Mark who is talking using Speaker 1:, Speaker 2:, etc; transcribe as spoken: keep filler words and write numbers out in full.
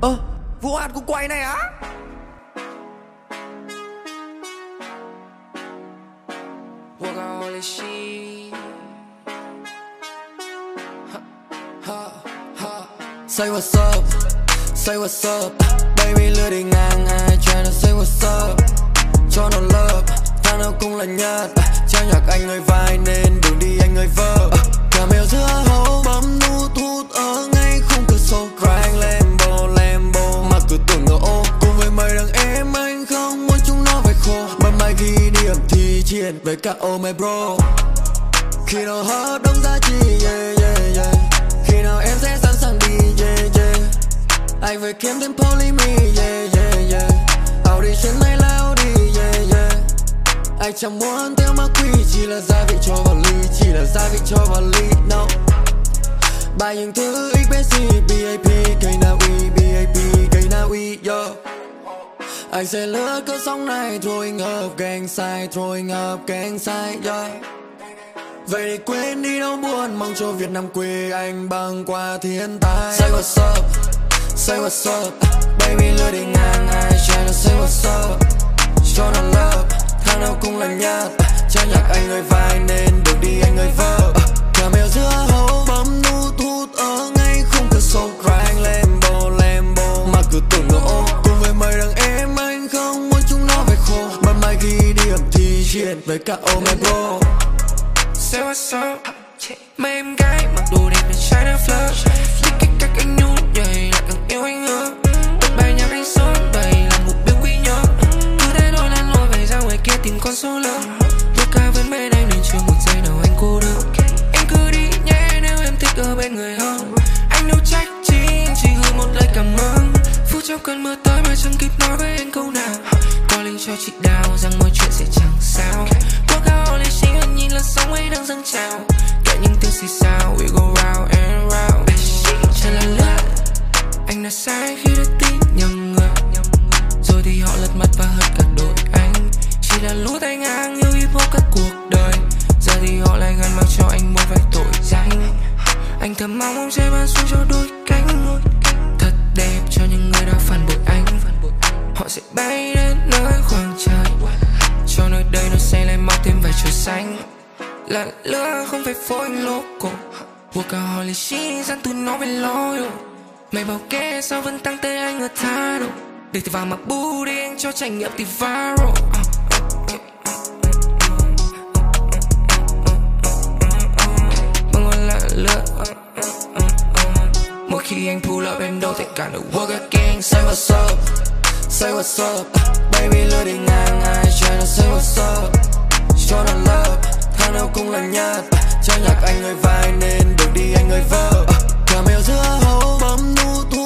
Speaker 1: Ơ, Vũ Hạt cũng quay này á?
Speaker 2: Workaholic she. Ha, ha, ha.
Speaker 1: Say what's up, say what's up. Baby lướt đi ngang ai tryna say what's up. Cho nó love, tháng nào cũng là nhất. Trao nhạc anh người vai nên đường đi anh người vơ. Cà mèo giữa hấu bấm nút hút ở ngay khung cửa sổ. Crying Lambo, Lambo mà cứ tưởng nó ô. Cùng với mấy đằng em anh không muốn chúng nó phải khô. Bấm mai ghi điểm thi triển với cả oh my bro. Khi nào hợp đồng giá trị, yeah yeah yeah. Khi nào em sẽ sẵn sàng đi, yeah yeah. Anh phải kiếm thêm poly me, yeah yeah yeah. Audition này là Audi, yeah yeah. Anh chẳng muốn theo ma quỷ, chỉ là gia vị cho vào ly, chỉ là gia vị cho vào ly, no. Bài những thứ ích bê xê, bê a pê, cây na uy, bê a pê, cây na uy, yo. Anh sẽ lướt cơn sóng này, throwing up gang side, throwing up gang side, yo. Vậy để quên đi nỗi buồn, mong cho Việt Nam quê anh băng qua thiên tai. Say what's up, say what's up. Baby lướt đi ngang ai tryna say what's up. Cho nó love, tháng nào cũng là nhất. Trao nhạc anh người vai nên đường đi anh người vơ. Cà mèo giữa hấu bấm nút hút ở ngay khung cửa sổ. Crying Lambo, Lambo mà cứ tưởng nó ô. Cùng với mấy đằng em anh không muốn chúng nó phải khô. Bấm mai ghi điểm thi triển với cả oh my bro.
Speaker 2: Say what's up. Mấy em gái mặc đồ đẹp để China flirt. Thích cách cách anh nhún nhảy lại càng yêu anh hơn. Bật bài nhạc anh sớm đầy là mục tiêu quý nhớ. Cứ thế thôi lan lối về ra ngoài kia tìm con số lớn. Tôi ca vẫn bên anh nên chưa một giây nào anh cô đơn. Anh cứ đi nhé nếu em thích ở bên người hơn. Anh đâu trách chi chỉ gửi một lời cảm ơn. Phút trong cơn mưa tới mà chẳng kịp nói với anh câu nào. Calling cho chị Đào rằng mọi chuyện sẽ chẳng sao. Workaholic she hơn nhìn là sóng ấy đang dâng trào. Kể những tiếng xì xào, we go round and round. Chẳng là lướt, anh đã sai khi đã tin nhầm người. Rồi thì họ lật mặt và hất cả đội anh. Chỉ là lũ tay ngang yêu hip hop cả cuộc đời. Giờ thì họ lại gần mang cho anh một vài tội danh. Anh thầm mong ông sẽ ban xuống cho đôi cánh thật đẹp cho những người đã phản bội anh. Họ sẽ bay đến nơi khoảng trời, cho nơi đây nó sẽ lại mọc thêm vài trời xanh. Là lửa không phải phôi loco. Workaholic she dán từ nó về lôi. Mày bảo kê sao vẫn tăng tên anh ở thái độ. Để thì vào mặc boo đi anh cho trải nghiệm thì viral. Mà gọi là lửa. Mỗi khi anh pull up em đâu thể cản được work again.
Speaker 1: Say what's up, say what's up. Baby lướt đi ngang ai tryna say what's up. Cho nó love, tháng nào cũng là nhất. Trao nhạc anh người vai nên đường đi anh người vơ. Cà mèo giữa hấu bấm nút hút